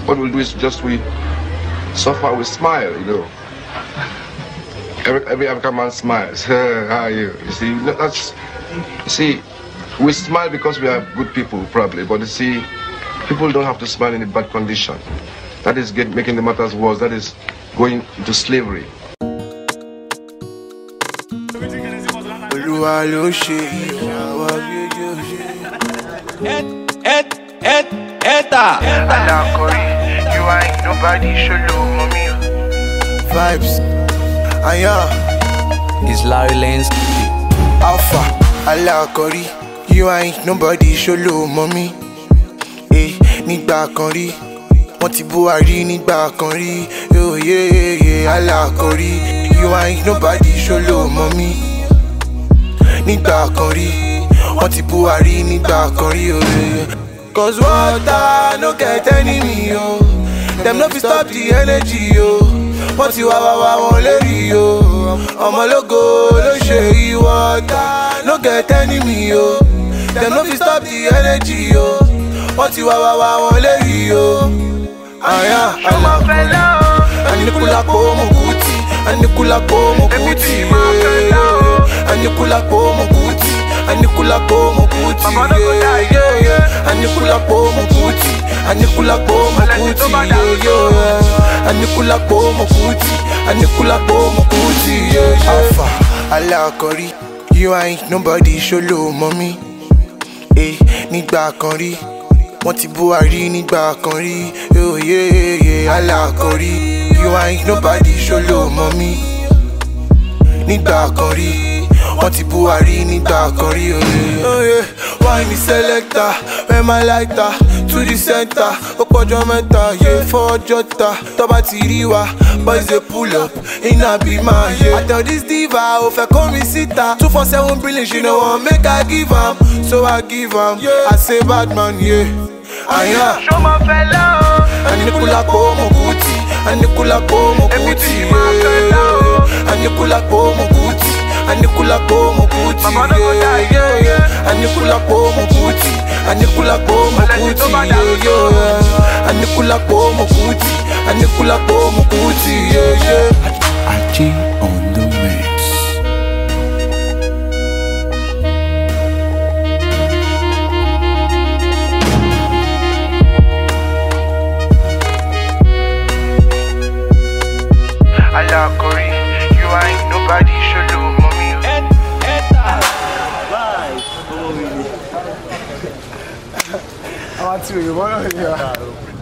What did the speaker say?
what we'll do is just we suffer, we smile, you know. Every African man smiles. How are you? You see, we smile because we are good people, probably. But you see, people don't have to smile in a bad condition. That is making the matters worse. That is going into slavery. You ain't nobody, show love, mommy. Vibes. It's Larry Lane's Alpha, Allah Kori. You ain't nobody, show love, mommy. Nígbà kan rí, wọ́n ti Buhari nígbà kan rí. Oh yeah, Allah Kori. You ain't nobody, show love, mommy. Nígbà kan rí, wọ́n ti Buhari nígbà kan rí. Oh yeah. Cause water no get enemy, yo. Them no fit stop the energy, yo. Wọ́n ti wá wọn lérí, yo. Ọmọ lógo ló ṣe yí. Water no get enemy, yo. Them no fit stop the energy, yo. Wọ́n ti wá wọn lérí, yo. Ṣọmọ fẹlẹ o. Anikulapo Mukuti, Anikulapo Mukuti, Anikulapo Mukuti, Anikulapo Mukuti, Anikulapo Mukuti, Anikulapo Mukuti, Anikulapo Mukuti, Anikulapo Mukuti, Alpha, Allah Kori. You ain't nobody, show love, mommy. Nígbà kan rí, wọ́n ti Buhari nígbà kan rí. Oh yeah, Allah Kori. You ain't nobody, show love, mommy. Nígbà kan rí, wọ́n ti Buhari nígbà kan rí. Oh yeah, wine is selector, where my lighter to the center. Ó pọ̀jọ́ mẹ́ta, yeah, for Jota. Tọ́ba ti rí wa, boys dey pull up, iná bí máa yé. I tell this diva, ó fẹ́ kó mi síta. 247 billion, she no wan make I give am, so I give am. I say bad man, yeah. Ṣọmọ fẹlẹ o. Anikulapo Mukuti, Anikulapo Mukuti, Anikulapo Mukuti, Anikulapo Mukuti, Anikulapo Mukuti, Anikulapo Mukuti, Anikulapo Mukuti, Anikulapo Mukuti, Achi on the mix. Allah Kori, you ain't nobody, show love, mommy. I want to, you want to,